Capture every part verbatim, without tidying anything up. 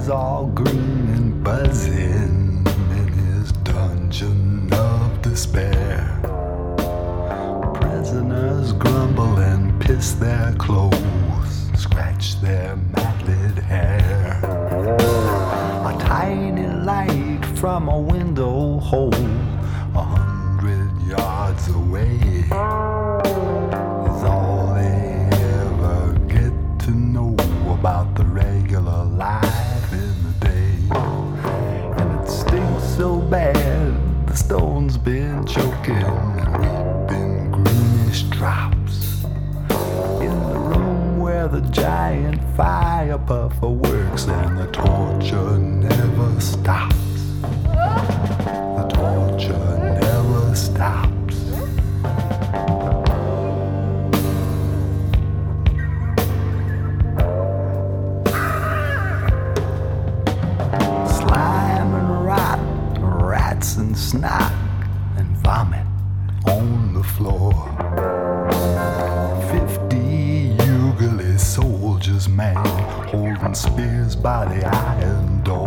Flies all green and buzzing in his dungeon of despair. Prisoners grumble and piss their clothes, scratch their matted hair. A tiny light from a window hole a hundred yards away is all they ever get to know about the regular life in the day. And it stinks so bad, the stone's been choking and weeping greenish drops in the room where the giant fire puffer works, and the torture never stops. The torture never stops. Slime and rot, rats and snot and vomit on the floor. Fifty Ugalese soldiers, man, holding spears by the iron door.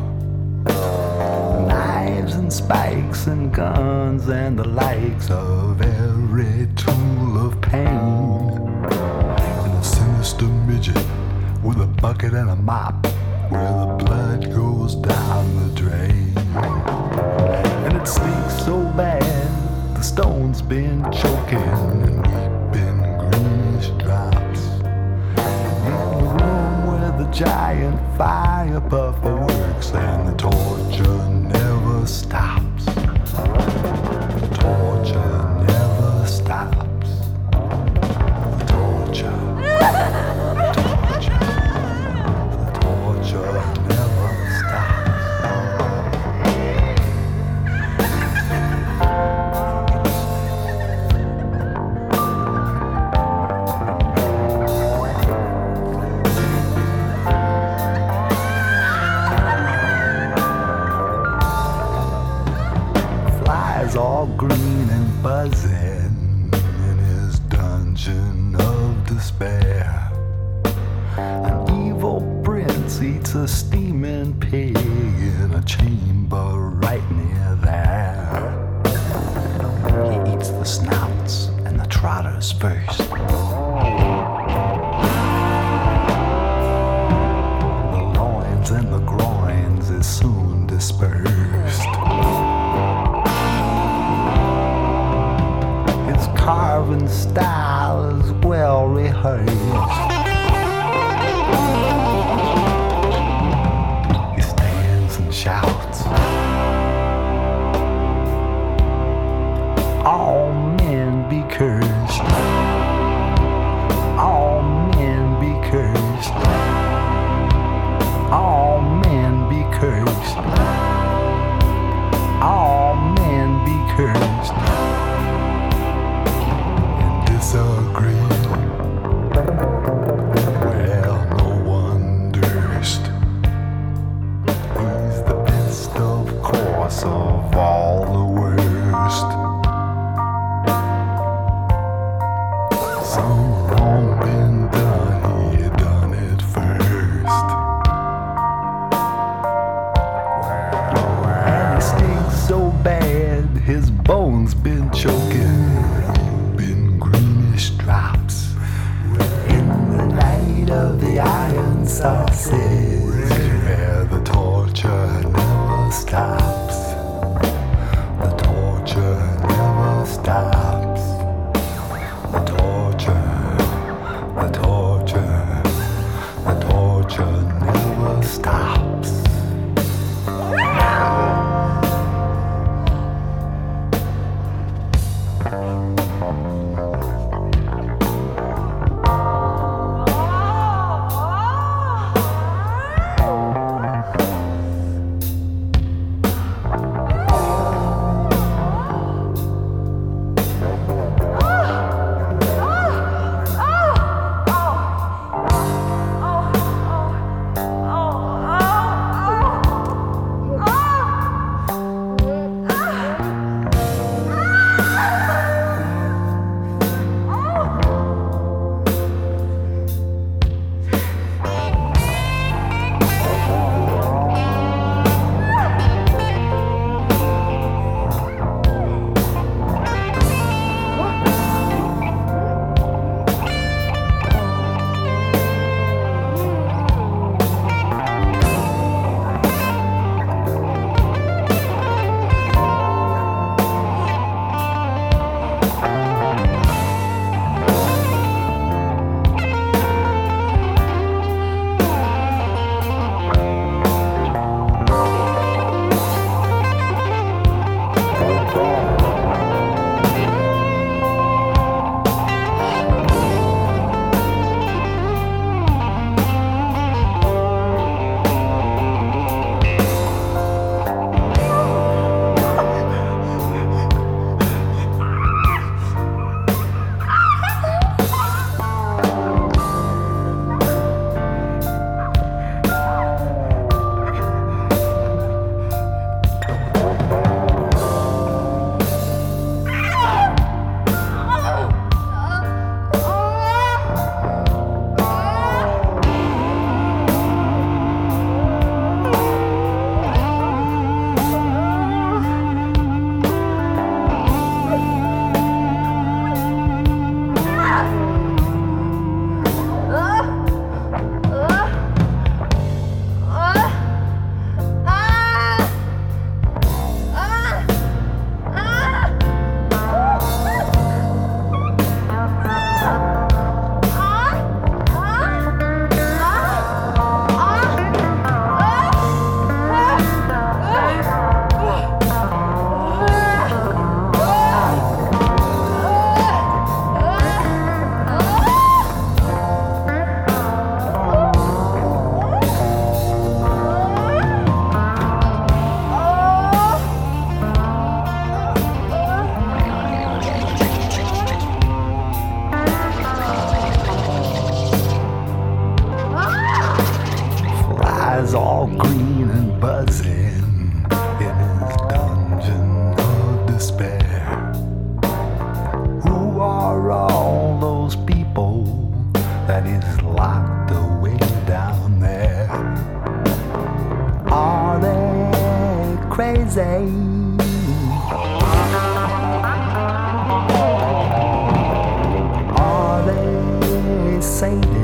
Knives and spikes and guns and the likes of every tool of pain. And a sinister midget with a bucket and a mop where the blood goes down the drain. And it stinks so bad, the stone's been choking and weeping greenish drops in the room where the giant fire puffer works, and the torture never stops. The torture never stops. The torture, the torture, the torture never stops. All green and buzzing in his dungeon of despair. An evil prince eats a steaming pig in a chamber right near there. He eats the snouts and the trotters first. The loins and the groins is soon dispersed. Carving style is well rehearsed. He stands and shouts, all men be cursed. All men be cursed. All men be cursed. All men be cursed. Disagree. Well, no one durst. He's the best, of course, of all the worst. Some wrong been done, he done it first. And he stinks so bad, his bones been choking. Drops in the light of the iron sauces, where the torture never stops. The torture never stops. The torture, the torture, the torture never stops. Oh! all green and buzzing in his dungeon of despair. Who are all those people that he's locked away down there? Are they crazy? Are they sated?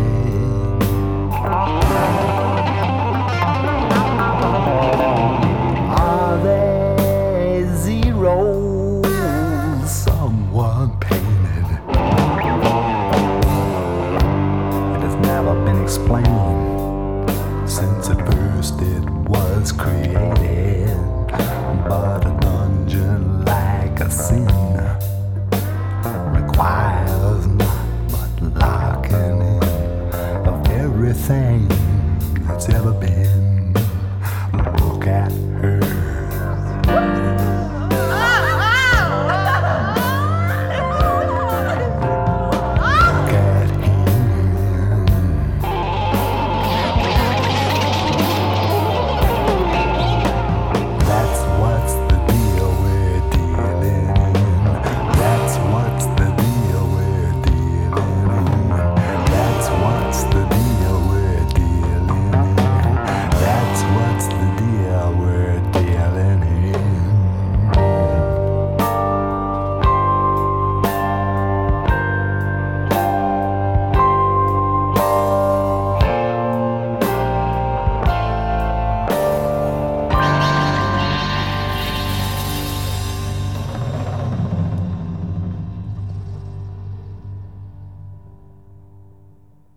Are they zero? Someone painted. It has never been explained since at first it was created. But a dungeon like a sin requires not but locking in of everything